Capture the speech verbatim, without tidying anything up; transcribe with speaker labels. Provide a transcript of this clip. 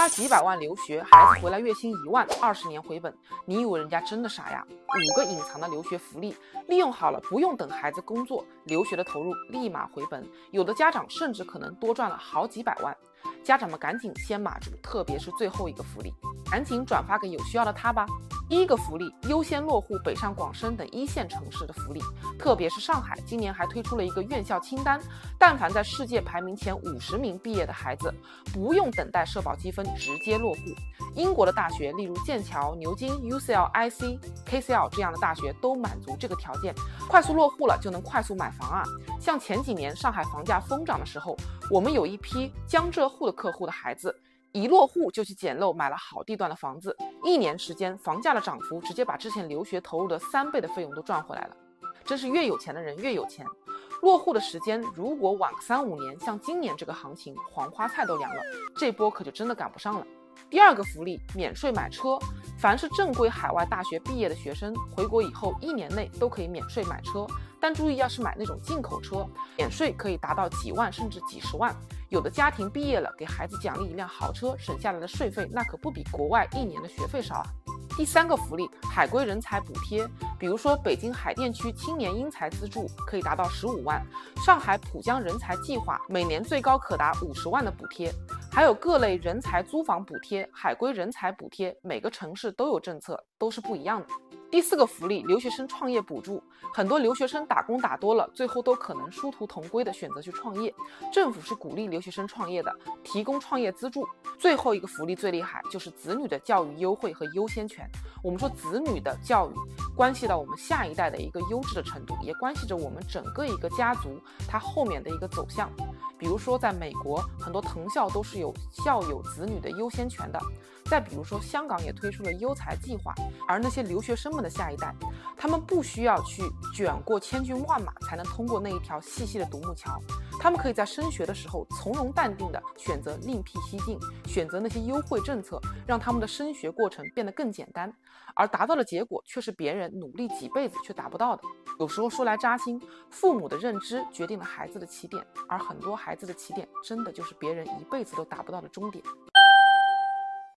Speaker 1: 花几百万留学，孩子回来月薪一万，二十年回本，你以为人家真的傻呀？五个隐藏的留学福利，利用好了，不用等孩子工作，留学的投入立马回本，有的家长甚至可能多赚了好几百万。家长们赶紧先码住，特别是最后一个福利，赶紧转发给有需要的他吧。第一个福利，优先落户北上广深等一线城市的福利，特别是上海，今年还推出了一个院校清单，但凡在世界排名前五十名毕业的孩子，不用等待社保积分，直接落户。英国的大学，例如剑桥、牛津、U C L、I C、K C L 这样的大学都满足这个条件，快速落户了就能快速买房啊。像前几年上海房价疯涨的时候，我们有一批江浙沪的客户的孩子，一落户就去捡漏买了好地段的房子，一年时间房价的涨幅直接把之前留学投入的三倍的费用都赚回来了。真是越有钱的人越有钱。落户的时间如果晚个三五年，像今年这个行情，黄花菜都凉了，这波可就真的赶不上了。第二个福利，免税买车，凡是正规海外大学毕业的学生，回国以后一年内都可以免税买车，但注意要是买那种进口车，免税可以达到几万甚至几十万。有的家庭毕业了，给孩子奖励一辆豪车，省下来的税费那可不比国外一年的学费少啊。第三个福利，海归人才补贴，比如说北京海淀区青年英才资助可以达到十五万，上海浦江人才计划每年最高可达五十万的补贴，还有各类人才租房补贴、海归人才补贴，每个城市都有政策，都是不一样的。第四个福利，留学生创业补助，很多留学生打工打多了，最后都可能殊途同归的选择去创业，政府是鼓励留学生创业的，提供创业资助。最后一个福利最厉害，就是子女的教育优惠和优先权。我们说子女的教育关系到我们下一代的一个优质的程度，也关系着我们整个一个家族它后面的一个走向。比如说在美国，很多藤校都是有校友子女的优先权的。再比如说香港也推出了优才计划，而那些留学生们的下一代，他们不需要去卷过千军万马才能通过那一条细细的独木桥，他们可以在升学的时候从容淡定的选择另辟蹊径，选择那些优惠政策，让他们的升学过程变得更简单，而达到的结果却是别人努力几辈子却达不到的。有时候说来扎心，父母的认知决定了孩子的起点，而很多孩子的起点真的就是别人一辈子都达不到的终点。